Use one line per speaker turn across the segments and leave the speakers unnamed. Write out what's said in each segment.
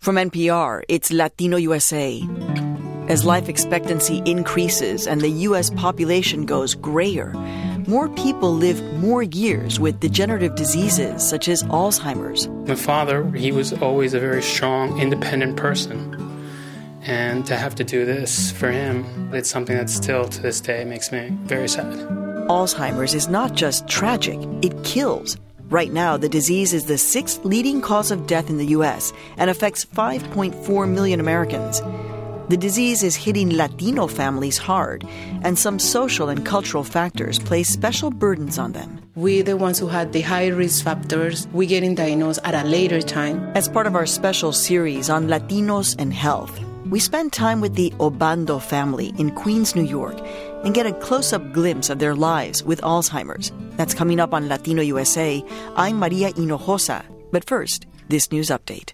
From NPR, it's Latino USA. As life expectancy increases and the U.S. population goes grayer, more people live more years with degenerative diseases such as Alzheimer's.
My father, he was always a very strong, independent person. And to have to do this for him, it's something that still to this day makes me very sad.
Alzheimer's is not just tragic, it kills. Right now, the disease is the sixth leading cause of death in the U.S. and affects 5.4 million Americans. The disease is hitting Latino families hard, and some social and cultural factors place special burdens on them.
We're the ones who had the high risk factors. We're getting diagnosed at a later time.
As part of our special series on Latinos and health, we spend time with the Obando family in Queens, New York, and get a close-up glimpse of their lives with Alzheimer's. That's coming up on Latino USA. I'm Maria Hinojosa. But first, this news update.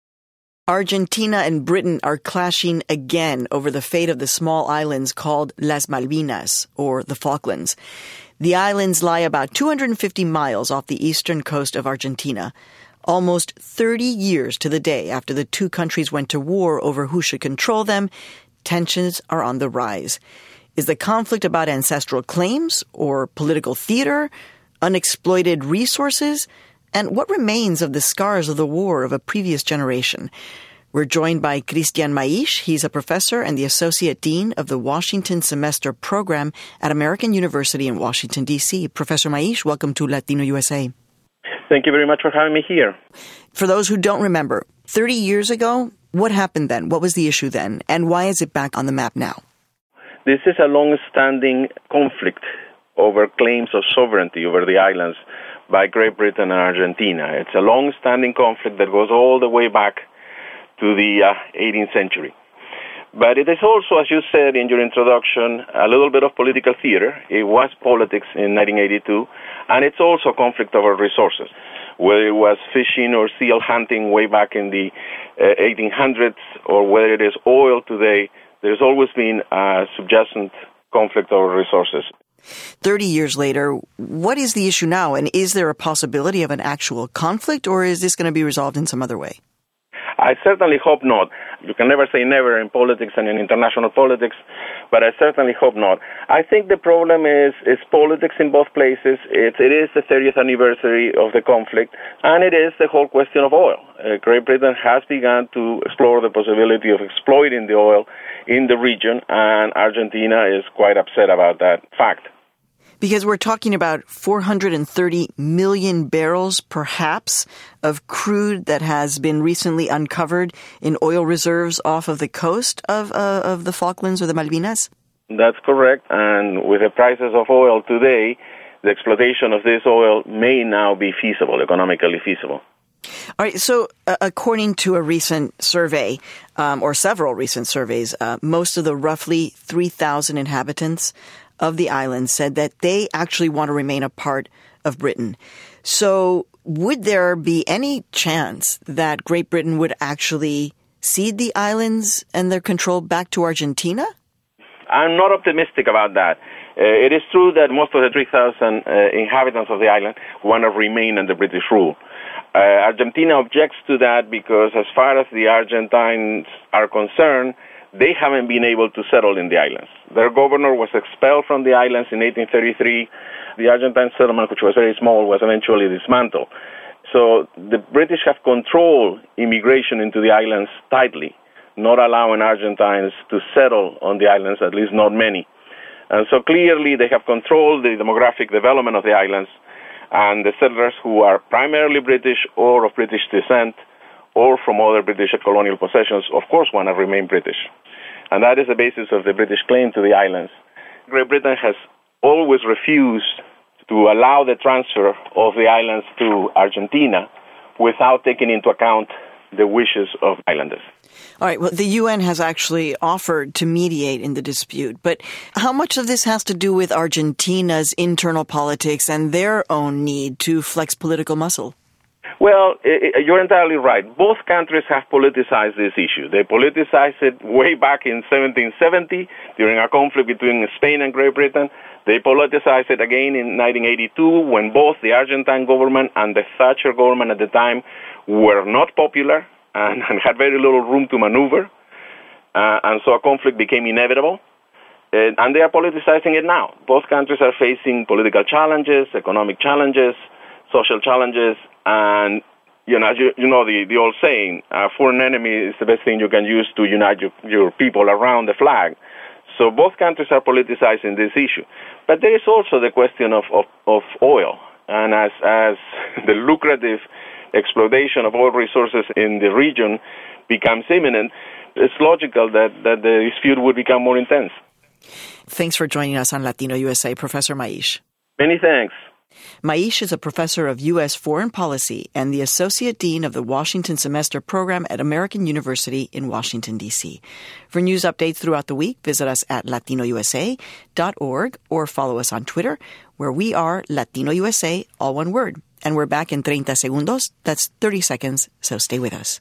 Argentina and Britain are clashing again over the fate of the small islands called Las Malvinas, or the Falklands. The islands lie about 250 miles off the eastern coast of Argentina, almost 30 years to the day after the two countries went to war over who should control them. Tensions are on the rise. Is the conflict about ancestral claims or political theater, unexploited resources? And what remains of the scars of the war of a previous generation? We're joined by Cristian Maish. He's a professor and the Associate Dean of the Washington Semester Program at American University in Washington, D.C. Professor Maish, welcome to Latino USA.
Thank you very much for having me here.
For those who don't remember, 30 years ago, what happened then? What was the issue then? And why is it back on the map now?
This is a long-standing conflict over claims of sovereignty over the islands by Great Britain and Argentina. It's a long-standing conflict that goes all the way back to the 18th century. But it is also, as you said in your introduction, a little bit of political theater. It was politics in 1982, and it's also a conflict over resources. Whether it was fishing or seal hunting way back in the 1800s, or whether it is oil today, there's always been a subjacent conflict over resources.
30 years later, what is the issue now? And is there a possibility of an actual conflict, or is this going to be resolved in some other way?
I certainly hope not. You can never say never in politics and in international politics, but I certainly hope not. I think the problem is politics in both places. It is the 30th anniversary of the conflict, and it is the whole question of oil. Great Britain has begun to explore the possibility of exploiting the oil in the region, and Argentina is quite upset about that fact.
Because we're talking about 430 million barrels, perhaps, of crude that has been recently uncovered in oil reserves off of the coast of the Falklands or the Malvinas?
That's correct. And with the prices of oil today, the exploitation of this oil may now be feasible, economically feasible.
All right. So according to a recent survey, or several recent surveys, most of the roughly 3,000 inhabitants of the island said that they actually want to remain a part of Britain. So would there be any chance that Great Britain would actually cede the islands and their control back to Argentina?
I'm not optimistic about that. It is true that most of the 3,000 inhabitants of the island want to remain under British rule. Argentina objects to that because as far as the Argentines are concerned, they haven't been able to settle in the islands. Their governor was expelled from the islands in 1833. The Argentine settlement, which was very small, was eventually dismantled. So the British have controlled immigration into the islands tightly, not allowing Argentines to settle on the islands, at least not many. And so clearly they have controlled the demographic development of the islands, and the settlers who are primarily British or of British descent or from other British colonial possessions, of course, want to remain British. And that is the basis of the British claim to the islands. Great Britain has always refused to allow the transfer of the islands to Argentina without taking into account the wishes of islanders.
All right. Well, the UN has actually offered to mediate in the dispute. But how much of this has to do with Argentina's internal politics and their own need to flex political muscle?
Well, you're entirely right. Both countries have politicized this issue. They politicized it way back in 1770 during a conflict between Spain and Great Britain. They politicized it again in 1982 when both the Argentine government and the Thatcher government at the time were not popular and had very little room to maneuver, and so a conflict became inevitable. And they are politicizing it now. Both countries are facing political challenges, economic challenges, social challenges, and you know the old saying, a foreign enemy is the best thing you can use to unite your people around the flag. So both countries are politicizing this issue. But there is also the question of oil. And as the lucrative exploitation of oil resources in the region becomes imminent, it's logical that the dispute would become more intense.
Thanks for joining us on Latino USA, Professor Maish.
Many thanks.
Maish is a professor of U.S. foreign policy and the Associate Dean of the Washington Semester Program at American University in Washington, D.C. For news updates throughout the week, visit us at latinousa.org or follow us on Twitter, where we are Latino USA, all one word. And we're back in 30 segundos. That's 30 seconds, so stay with us.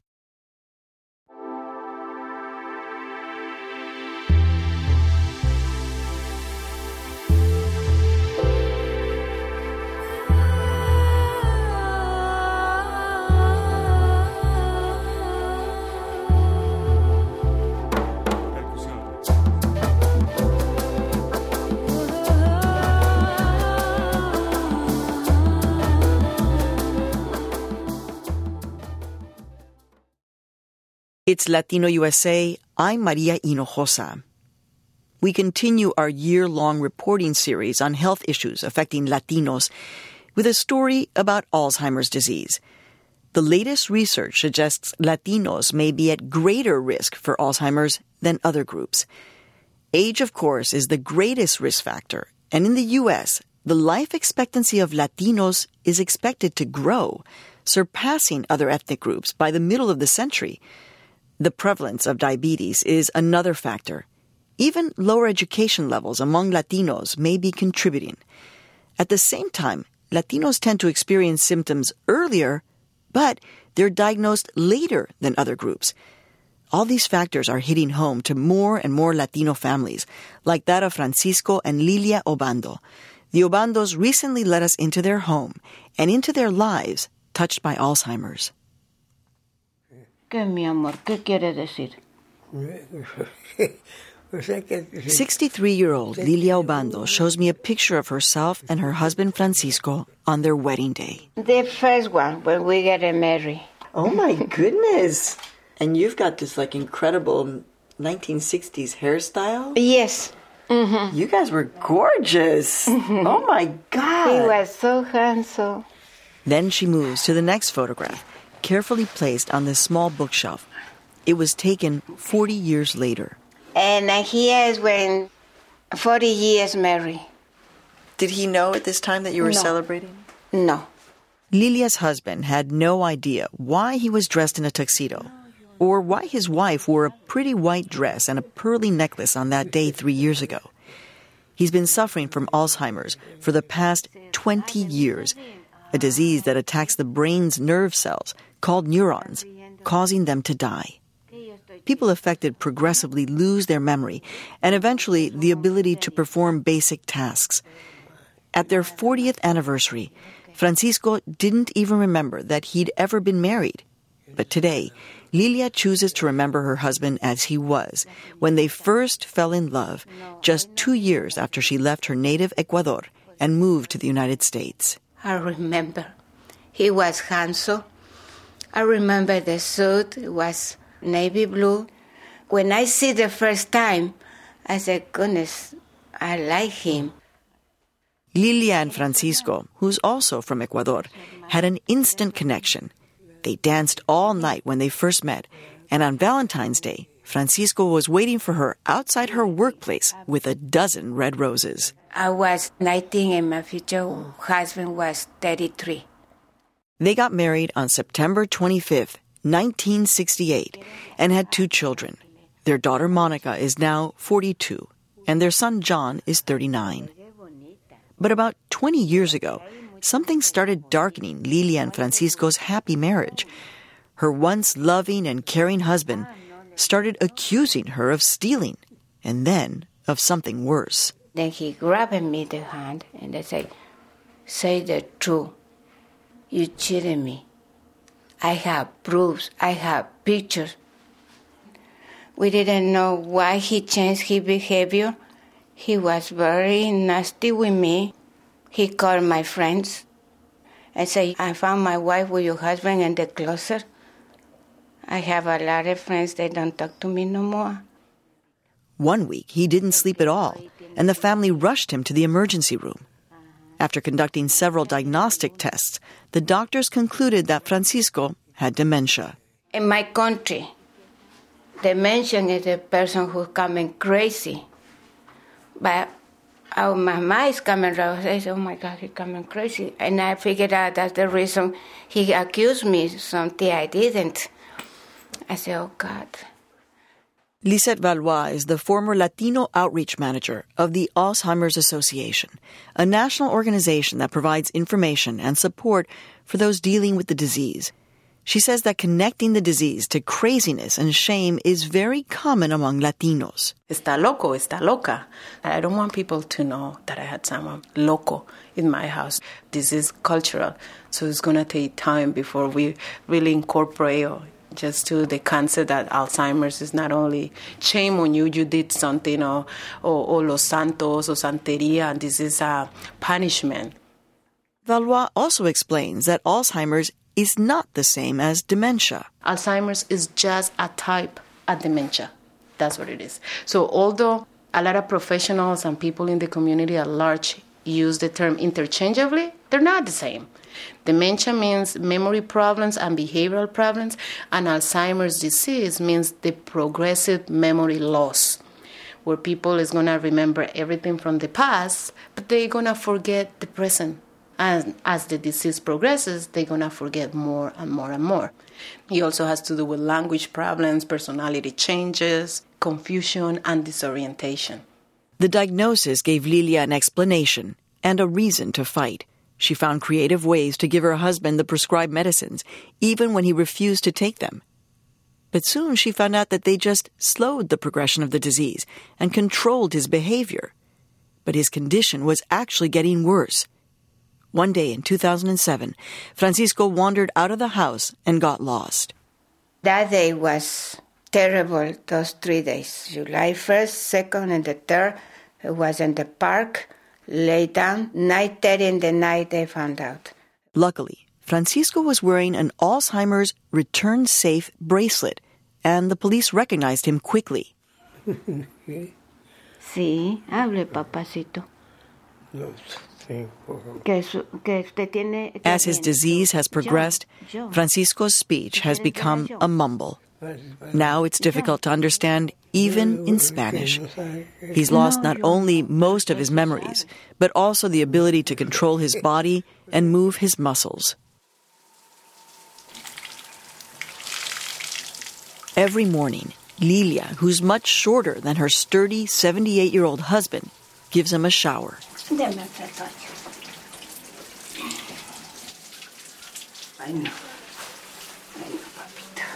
It's Latino USA. I'm Maria Hinojosa. We continue our year-long reporting series on health issues affecting Latinos with a story about Alzheimer's disease. The latest research suggests Latinos may be at greater risk for Alzheimer's than other groups. Age, of course, is the greatest risk factor, and in the U.S., the life expectancy of Latinos is expected to grow, surpassing other ethnic groups by the middle of the century. The prevalence of diabetes is another factor. Even lower education levels among Latinos may be contributing. At the same time, Latinos tend to experience symptoms earlier, but they're diagnosed later than other groups. All these factors are hitting home to more and more Latino families, like that of Francisco and Lilia Obando. The Obandos recently let us into their home and into their lives touched by Alzheimer's.
¿Qué, mi amor? ¿Qué quiere decir?
63-year-old Lilia Obando shows me a picture of herself and her husband Francisco on their wedding day.
The first one, when we get married.
Oh my goodness! And you've got this incredible 1960s hairstyle?
Yes.
Mm-hmm. You guys were gorgeous! Mm-hmm. Oh my God!
He was so handsome.
Then she moves to the next photograph, carefully placed on this small bookshelf. It was taken 40 years later.
And here is when 40 years married.
Did he know at this time that you were celebrating?
No.
Lilia's husband had no idea why he was dressed in a tuxedo, or why his wife wore a pretty white dress and a pearly necklace on that day 3 years ago. He's been suffering from Alzheimer's for the past 20 years, a disease that attacks the brain's nerve cells, called neurons, causing them to die. People affected progressively lose their memory and eventually the ability to perform basic tasks. At their 40th anniversary, Francisco didn't even remember that he'd ever been married. But today, Lilia chooses to remember her husband as he was when they first fell in love, just 2 years after she left her native Ecuador and moved to the United States.
I remember. He was handsome. I remember the suit was navy blue. When I see the first time, I said, goodness, I like him.
Lilia and Francisco, who's also from Ecuador, had an instant connection. They danced all night when they first met, and on Valentine's Day, Francisco was waiting for her outside her workplace with a dozen red roses.
I was 19 and my future husband was 33.
They got married on September 25th, 1968, and had 2 children. Their daughter Monica is now 42, and their son John is 39. But about 20 years ago, something started darkening Lilia and Francisco's happy marriage. Her once loving and caring husband started accusing her of stealing, and then of something worse.
Then he grabbed me the hand and I said, say the truth. You cheated me. I have proofs. I have pictures. We didn't know why he changed his behavior. He was very nasty with me. He called my friends and said, I found my wife with your husband in the closet. I have a lot of friends that don't talk to me no more.
One week, he didn't sleep at all, and the family rushed him to the emergency room. After conducting several diagnostic tests, the doctors concluded that Francisco had dementia.
In my country, dementia is a person who's coming crazy. But my mind is coming around. I said, oh my God, he's coming crazy. And I figured out that's the reason he accused me of something I didn't. I said, oh God.
Lisette Valois is the former Latino outreach manager of the Alzheimer's Association, a national organization that provides information and support for those dealing with the disease. She says that connecting the disease to craziness and shame is very common among Latinos.
Está loco, está loca. I don't want people to know that I had someone loco in my house. This is cultural, so it's going to take time before we really incorporate just to the concept that Alzheimer's is not only shame on you did something, or los santos, or santeria, and this is a punishment.
Valois also explains that Alzheimer's is not the same as dementia.
Alzheimer's is just a type of dementia. That's what it is. So although a lot of professionals and people in the community at large use the term interchangeably, they're not the same. Dementia means memory problems and behavioral problems, and Alzheimer's disease means the progressive memory loss, where people is going to remember everything from the past, but they're going to forget the present. And as the disease progresses, they're going to forget more and more and more. It also has to do with language problems, personality changes, confusion, and disorientation.
The diagnosis gave Lilia an explanation and a reason to fight. She found creative ways to give her husband the prescribed medicines, even when he refused to take them. But soon she found out that they just slowed the progression of the disease and controlled his behavior. But his condition was actually getting worse. One day in 2007, Francisco wandered out of the house and got lost.
That day was terrible, those 3 days. July 1st, 2nd, and the 3rd. I was in the park, lay down. 9:30 in the night, they found out.
Luckily, Francisco was wearing an Alzheimer's Return Safe bracelet, and the police recognized him quickly.
Sí, hable, papacito.
As his disease has progressed, Francisco's speech has become a mumble. Now it's difficult to understand, even in Spanish. He's lost not only most of his memories, but also the ability to control his body and move his muscles. Every morning, Lilia, who's much shorter than her sturdy 78-year-old husband, gives him a shower.
I know, papito.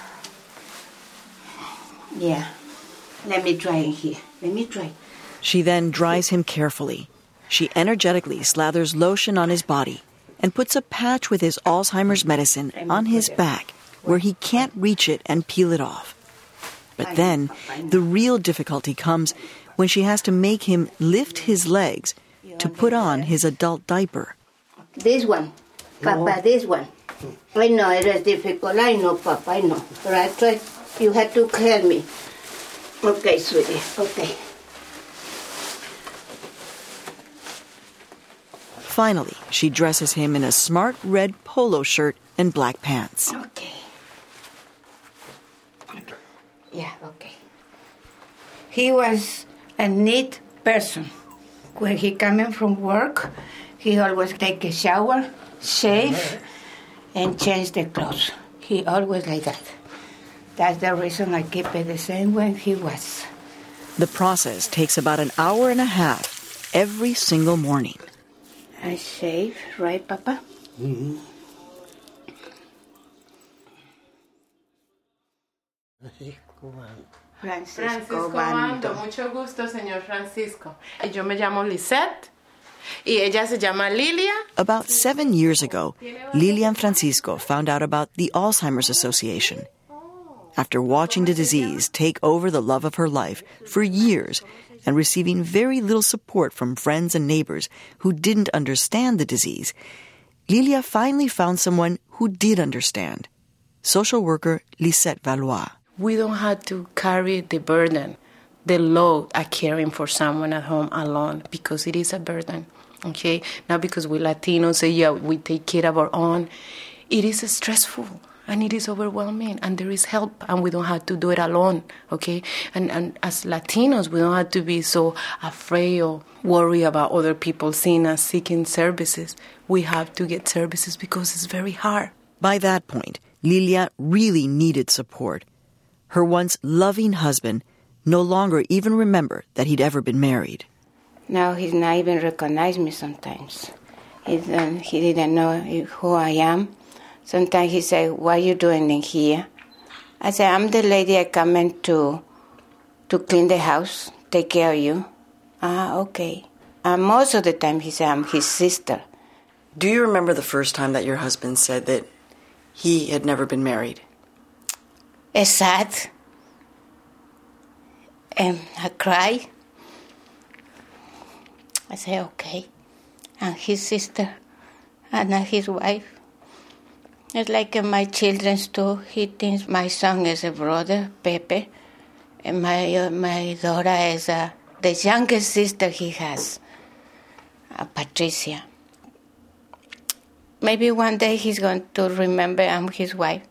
Yeah. Let me dry in here. Let me dry.
She then dries him carefully. She energetically slathers lotion on his body and puts a patch with his Alzheimer's medicine on his back where he can't reach it and peel it off. But then, the real difficulty comes when she has to make him lift his legs to put on his adult diaper.
This one. Papa, this one. I know it is difficult. I know, Papa, I know. But I tried. You had to help me. Okay, sweetie. Okay.
Finally, she dresses him in a smart red polo shirt and black pants.
Okay. Yeah, okay. He was a neat person. When he coming from work, he always take a shower, shave, and change the clothes. He always like that. That's the reason I keep it the same way he was.
The process takes about an hour and a half every single morning.
I shave, right, Papa?
Mm-hmm.
Francisco Bando. Mucho gusto, señor Francisco. Yo me llamo Lisette Y ella se llama Lilia.
About 7 years ago, Lilia and Francisco found out about the Alzheimer's Association. After watching the disease take over the love of her life for years and receiving very little support from friends and neighbors who didn't understand the disease, Lilia finally found someone who did understand. Social worker Lisette Valois.
We don't have to carry the burden, the load of caring for someone at home alone, because it is a burden, okay? Not because we Latinos say, yeah, we take care of our own. It is stressful and it is overwhelming, and there is help, and we don't have to do it alone, okay? And as Latinos, we don't have to be so afraid or worry about other people seeing us seeking services. We have to get services because it's very hard.
By that point, Lilia really needed support. Her once loving husband no longer even remembered that he'd ever been married.
Now he's not even recognize me sometimes. He didn't know who I am. Sometimes he say, "What are you doing in here?" I say, "I'm the lady I come in to clean the house, take care of you." Okay. And most of the time he say, "I'm his sister."
Do you remember the first time that your husband said that he had never been married?
It's sad. And I cry. I say, okay. And his sister, and his wife. It's like my children's too. He thinks my son is a brother, Pepe. And my daughter is the youngest sister he has, Patricia. Maybe one day he's going to remember I'm his wife.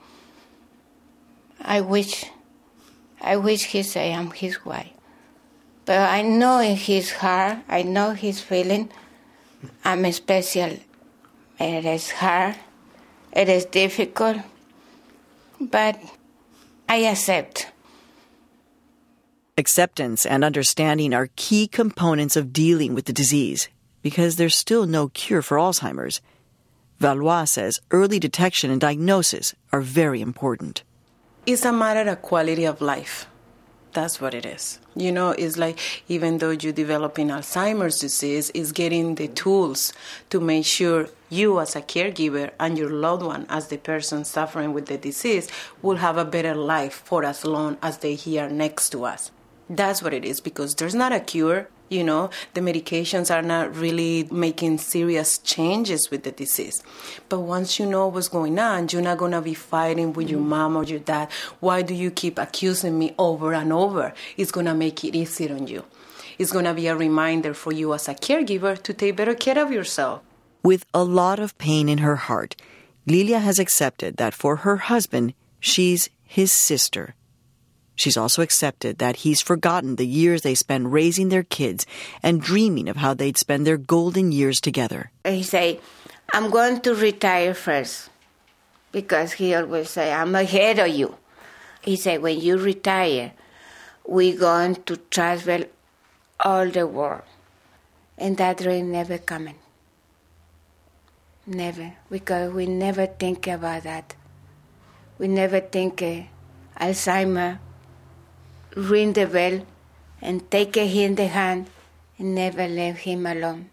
I wish he say I'm his wife. But I know in his heart, I know his feeling, I'm special. It is hard, it is difficult, but I accept.
Acceptance and understanding are key components of dealing with the disease because there's still no cure for Alzheimer's. Valois says early detection and diagnosis are very important.
It's a matter of quality of life. That's what it is. You know, it's like even though you're developing Alzheimer's disease, it's getting the tools to make sure you as a caregiver and your loved one as the person suffering with the disease will have a better life for as long as they're here next to us. That's what it is, because there's not a cure. You know, the medications are not really making serious changes with the disease. But once you know what's going on, you're not going to be fighting with your mom or your dad. Why do you keep accusing me over and over? It's going to make it easier on you. It's going to be a reminder for you as a caregiver to take better care of yourself.
With a lot of pain in her heart, Lilia has accepted that for her husband, she's his sister. She's also accepted that he's forgotten the years they spent raising their kids and dreaming of how they'd spend their golden years together.
He say, I'm going to retire first, because he always say, I'm ahead of you. He said, when you retire, we're going to travel all the world. And that dream never coming. Never, because we never think about that. We never think Alzheimer, ring the bell and take him in the hand and never leave him alone.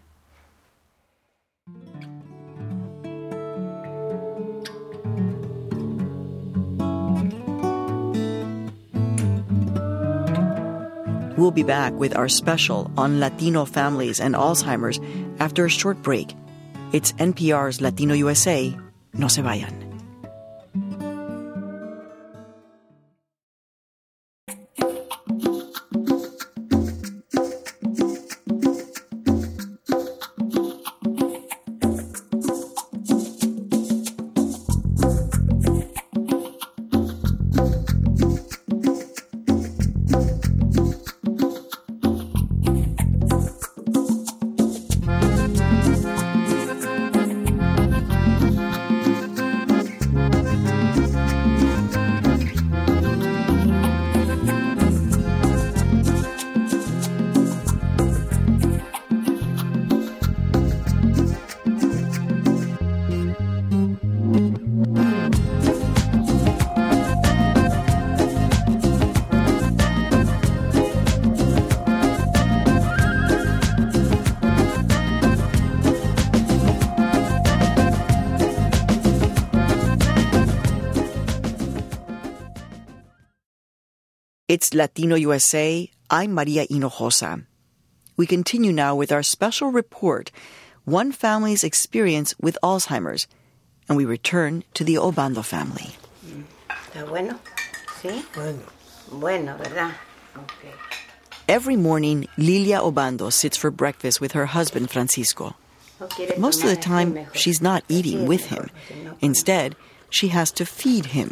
We'll be back with our special on Latino families and Alzheimer's after a short break. It's NPR's Latino USA. No se vayan. It's Latino USA. I'm Maria Hinojosa. We continue now with our special report, One Family's Experience with Alzheimer's, and we return to the Obando family.
¿Está bueno? ¿Sí? Bueno, ¿verdad? Okay.
Every morning, Lilia Obando sits for breakfast with her husband, Francisco. But most of the time, she's not eating with him. Instead, she has to feed him.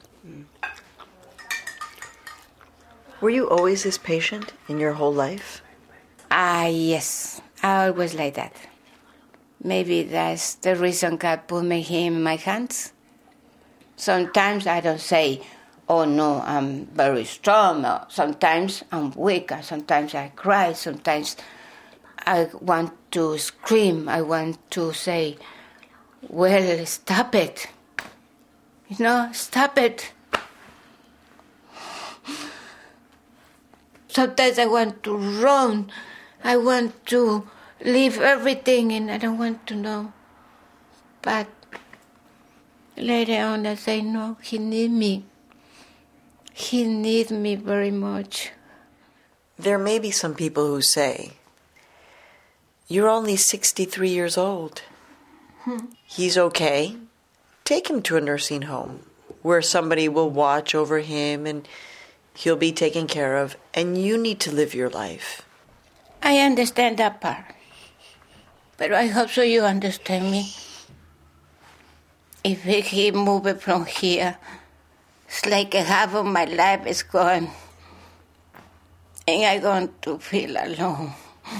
Were you always this patient in your whole life?
Yes. I always like that. Maybe that's the reason God put me here in my hands. Sometimes I don't say, oh no, I'm very strong. Sometimes I'm weak. Sometimes I cry. Sometimes I want to scream. I want to say, well, stop it. Stop it. Sometimes I want to run. I want to leave everything and I don't want to know. But later on I say, no, he needs me. He needs me very much.
There may be some people who say, you're only 63 years old. He's okay. Take him to a nursing home where somebody will watch over him and he'll be taken care of, and you need to live your life.
I understand that part. But I hope so you understand me. If we keep moving from here, it's like half of my life is gone. And I'm going to feel alone.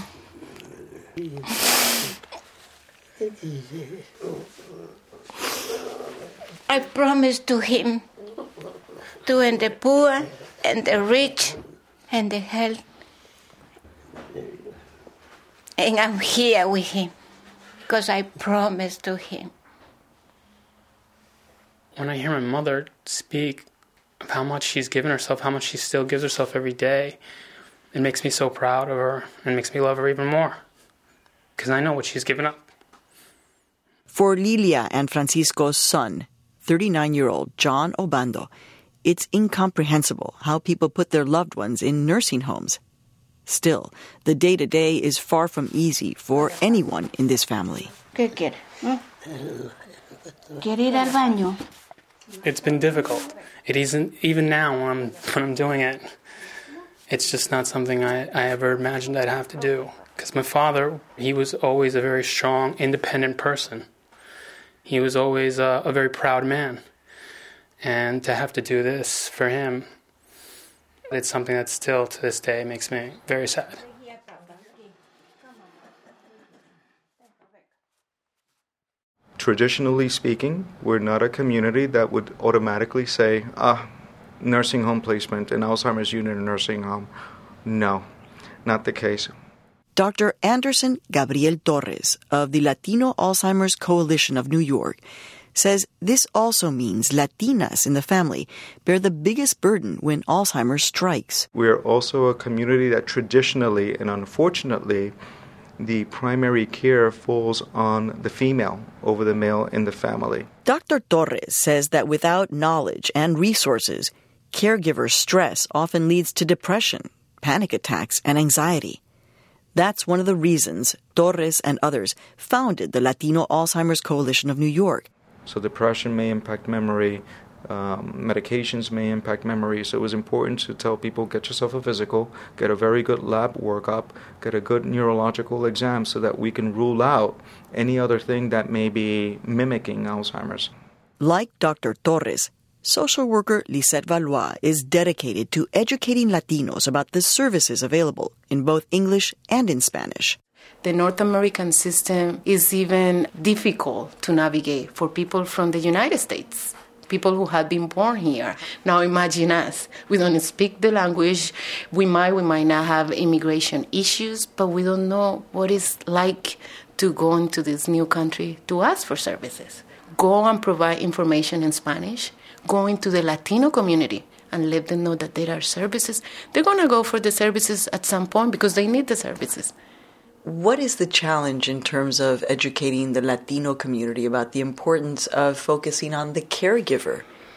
I promised to him, to the poor and the rich and the health. And I'm here with him because I promised to him.
When I hear my mother speak of how much she's given herself, how much she still gives herself every day, it makes me so proud of her and makes me love her even more because I know what she's given up.
For Lilia and Francisco's son, 39-year-old John Obando, it's incomprehensible how people put their loved ones in nursing homes. Still, the day-to-day is far from easy for anyone in this family.
¿Qué quiere? ¿Quiere ir al baño?
It's been difficult. It isn't even now when I'm doing it. It's just not something I ever imagined I'd have to do. Because my father, he was always a very strong, independent person. He was always a very proud man. And to have to do this for him, it's something that still to this day makes me very sad.
Traditionally speaking, we're not a community that would automatically say, nursing home placement, an Alzheimer's unit in a nursing home. No, not the case.
Dr. Anderson Gabriel Torres of the Latino Alzheimer's Coalition of New York says this also means Latinas in the family bear the biggest burden when Alzheimer's strikes.
We're also a community that traditionally and unfortunately the primary care falls on the female over the male in the family.
Dr. Torres says that without knowledge and resources, caregiver stress often leads to depression, panic attacks, and anxiety. That's one of the reasons Torres and others founded the Latino Alzheimer's Coalition of New York.
So depression may impact memory, medications may impact memory. So it was important to tell people, get yourself a physical, get a very good lab workup, get a good neurological exam so that we can rule out any other thing that may be mimicking Alzheimer's.
Like Dr. Torres, social worker Lisette Valois is dedicated to educating Latinos about the services available in both English and in Spanish.
The North American system is even difficult to navigate for people from the United States, people who have been born here. Now imagine us. We don't speak the language. We might not have immigration issues, but we don't know what it's like to go into this new country to ask for services. Go and provide information in Spanish. Go into the Latino community and let them know that there are services. They're going to go for the services at some point because they need the services.
What is the challenge in terms of educating the Latino community about the importance of focusing on the caregiver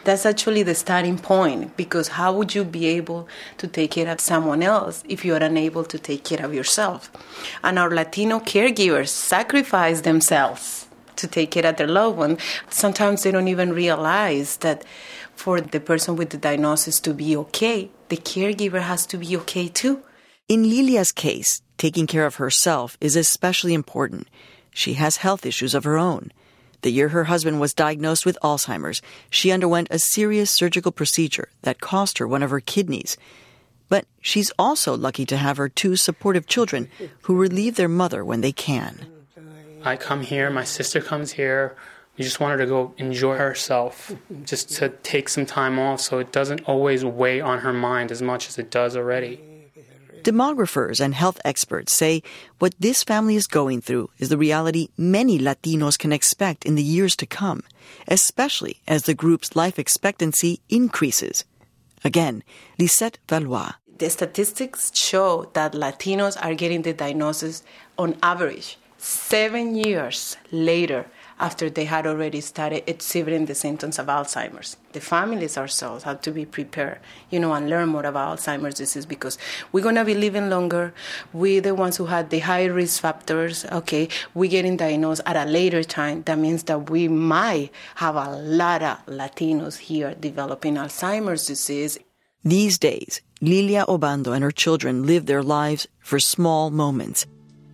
That's actually the starting point, because how would you be able to take care of someone else if you are unable to take care of yourself? And our Latino caregivers sacrifice themselves to take care of their loved one. Sometimes they don't even realize that for the person with the diagnosis to be okay, the caregiver has to be okay too.
In Lilia's case, taking care of herself is especially important. She has health issues of her own. The year her husband was diagnosed with Alzheimer's, she underwent a serious surgical procedure that cost her one of her kidneys. But she's also lucky to have her 2 supportive children who relieve their mother when they can.
I come here, my sister comes here. We just want her to go enjoy herself, just to take some time off so it doesn't always weigh on her mind as much as it does already.
Demographers and health experts say what this family is going through is the reality many Latinos can expect in the years to come, especially as the group's life expectancy increases. Again, Lisette Valois.
The statistics show that Latinos are getting the diagnosis on average 7 years later after they had already started exhibiting the symptoms of Alzheimer's. The families ourselves have to be prepared, and learn more about Alzheimer's disease, because we're going to be living longer. We're the ones who had the high risk factors, okay? We're getting diagnosed at a later time. That means that we might have a lot of Latinos here developing Alzheimer's disease.
These days, Lilia Obando and her children live their lives for small moments.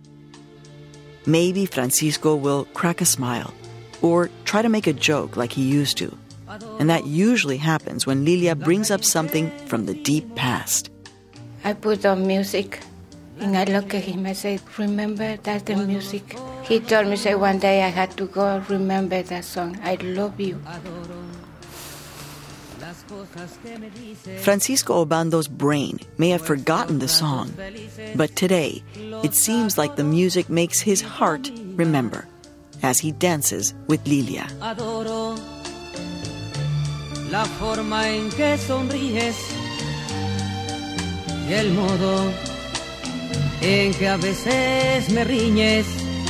Maybe Francisco will crack a smile or try to make a joke like he used to. And that usually happens when Lilia brings up something from the deep past.
I put on music, and I look at him and say, remember that's the music. He told me, say, one day I had to go remember that song, I love you.
Francisco Obando's brain may have forgotten the song, but today it seems like the music makes his heart remember as he dances with Lilia.
Adoro la forma en que sonríes y el modo en que a veces me riñes.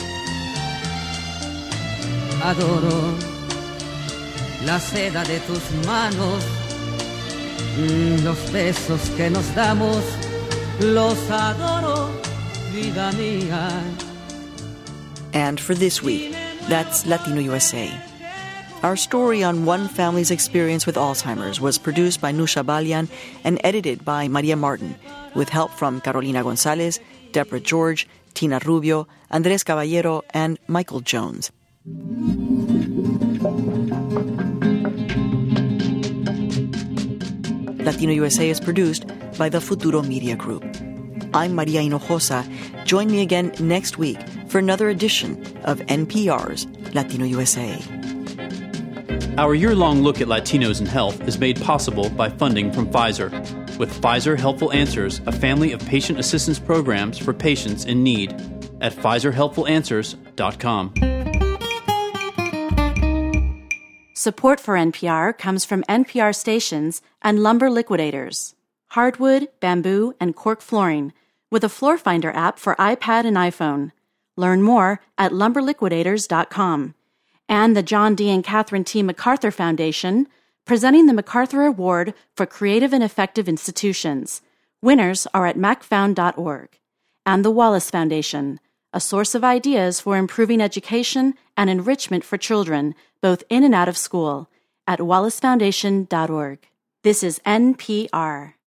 Adoro la seda de tus manos, los besos que nos damos, los adoro, vida mía.
And for this week, that's Latino USA. Our story on one family's experience with Alzheimer's was produced by Nusha Balian and edited by Maria Martin, with help from Carolina Gonzalez, Deborah George, Tina Rubio, Andres Caballero, and Michael Jones. Latino USA is produced by the Futuro Media Group. I'm Maria Hinojosa. Join me again next week for another edition of NPR's Latino USA.
Our year-long look at Latinos in health is made possible by funding from Pfizer. With Pfizer Helpful Answers, a family of patient assistance programs for patients in need at PfizerHelpfulAnswers.com.
Support for NPR comes from NPR stations and Lumber Liquidators, hardwood, bamboo, and cork flooring, with a Floor Finder app for iPad and iPhone. Learn more at lumberliquidators.com. And the John D. and Catherine T. MacArthur Foundation, presenting the MacArthur Award for Creative and Effective Institutions. Winners are at macfound.org. And the Wallace Foundation, a source of ideas for improving education and enrichment for children, both in and out of school, at wallacefoundation.org. This is NPR.